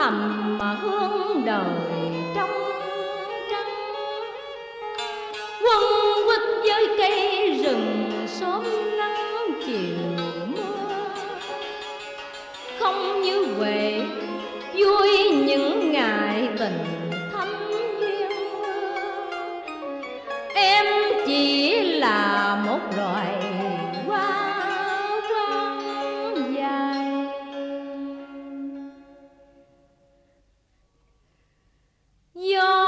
thầm mà hướng đời trong trắng. Quấn quýt với cây rừng sớm nắng chiều mưa, không như Huệ vui những ngày tình thắm duyên mưa. Em chỉ là một loài hoa quang dài. Do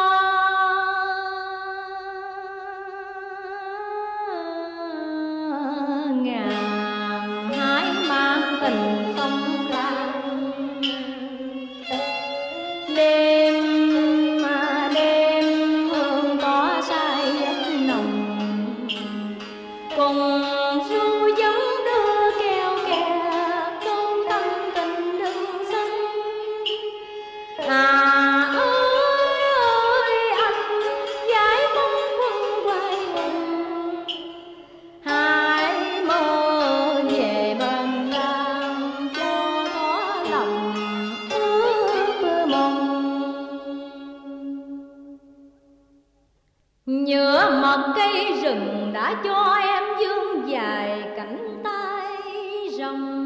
ngàn hái mang tình phong lan, đêm mà đêm hương tỏa say giấc nồng, cùng ru giống đưa keo kẹt câu tâm tình đừng xanh. Ơi anh giải bóng quân quay quần, hãy mơ về bên Nam cho tỏ lòng ước mong. Nhựa mật cây rừng đã cho em vương dài cánh tay rồng,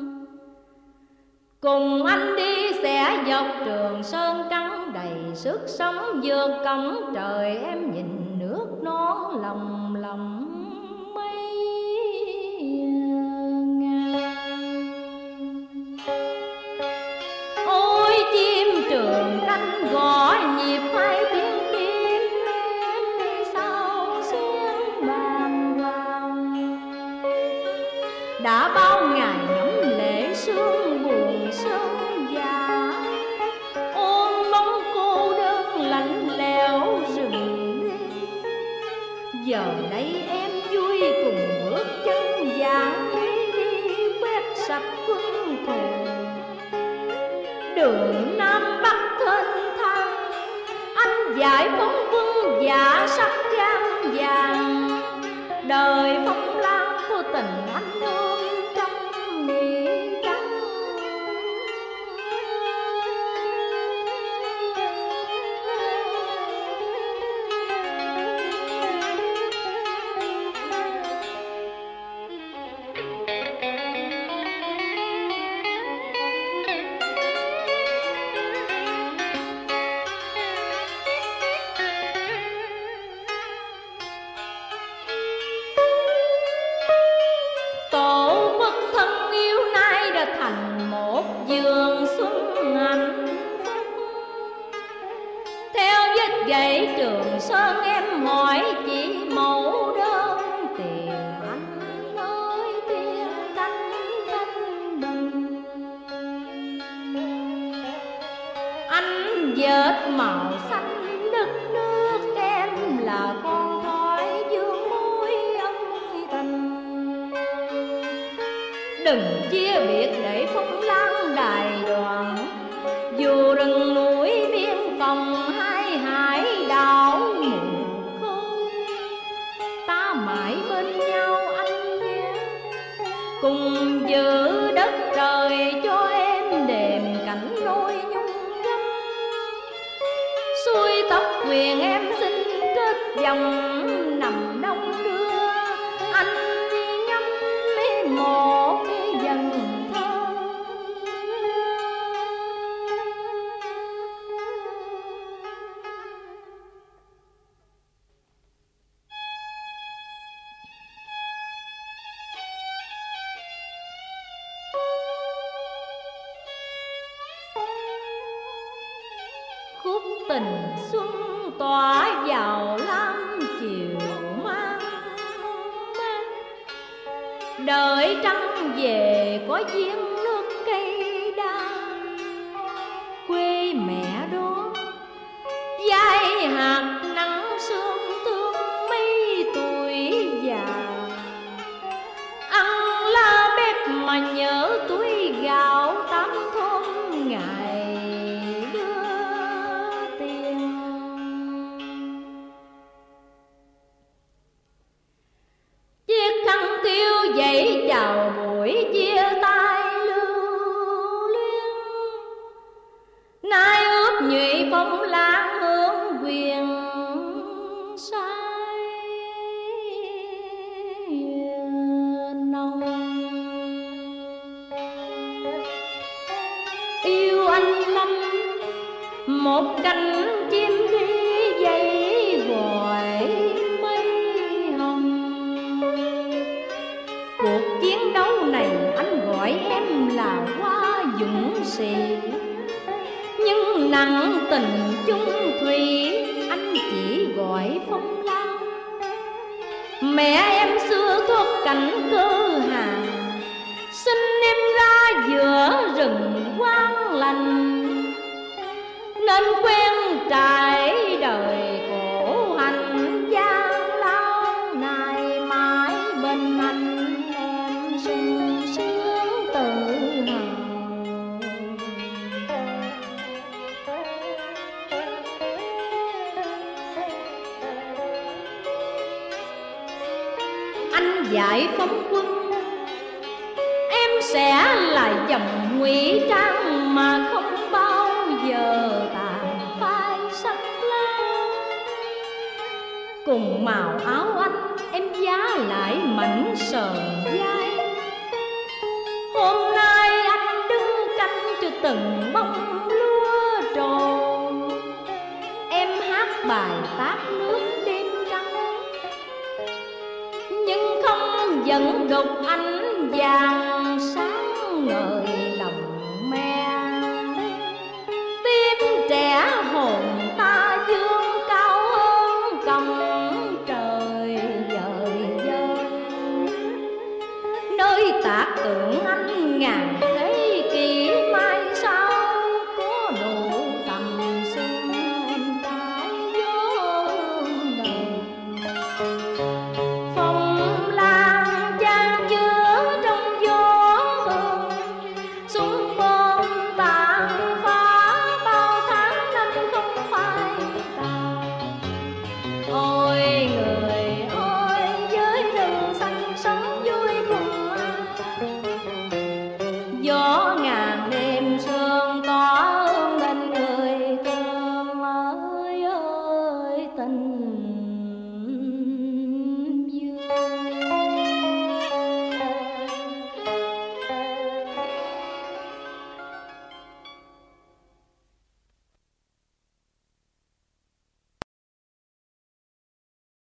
cùng anh đi sẽ dọc Trường Sơn trắng đầy sức sống. Vượt cổng trời em nhìn nước non lòng lòng mây ngàn. Ôi chim trường canh gõ nhịp hai tiếng tim, em đi sau xuyên bàng hoàng. Đã bao ngày ngắm lệ sương buồn sớm già, ôm bóng cô đơn lạnh lẽo rừng đêm. Giờ đây em vui cùng bước chân vàng đi quét sạch quân thù. Đường Nam Bắc thênh thang, anh giải phóng quân giả sắc trang vàng. Đời phong lan của tình anh ôm trong nghĩa trắng. Tổ quốc thân yêu nay đã thành một vườn xuân hạnh phúc. Theo vết gậy Trường Sơn em hỏi chỉ mẫu đơn tiền anh ơi tiền canh canh bình. Anh vết màu xanh đất nước, em là con thoi dương môi ân tình. Đừng chia biệt để phong lan đài đoàn, dù rừng núi biên phòng hai hải đảo mù khơi. Ta mãi bên nhau anh nhé, cùng giữ đất trời cho em đềm cảnh nôi nhung gấm. Xuôi tóc quyền em xin kết dòng nằm đông đưa, anh ngắm một dần thơ. Khúc tình xuân tỏa vào lam chiều mang mát, đợi trăng về có viên nước cây đa. Quê mẹ đó vai hạt nắng sương tương mấy tuổi già, ăn la bếp mà nhớ túi gạo tám thôn ngày đưa tiền. Chiếc khăn tiêu dậy chào buổi chia tay lưu luyến, cánh chim đi dây gọi mây hồng. Cuộc chiến đấu này anh gọi em là hoa dũng sĩ, nhưng nặng tình chung thủy anh chỉ gọi phong lao. Mẹ em xưa thoát cảnh cơ hàng, sinh em ra giữa rừng quang lành, nên quen trải đời khổ hạnh gian lao. Này mãi bên anh em sung sướng tự hào. Anh giải phóng quân, em sẽ là dòng ngụy trang mà không bao giờ tàn phai sắc lá. Cùng màu áo anh em giá lại mảnh sờn vai. Hôm nay anh đứng canh cho từng bông lúa tròn, em hát bài tát nước đêm trắng, nhưng không dẫn đục ánh vàng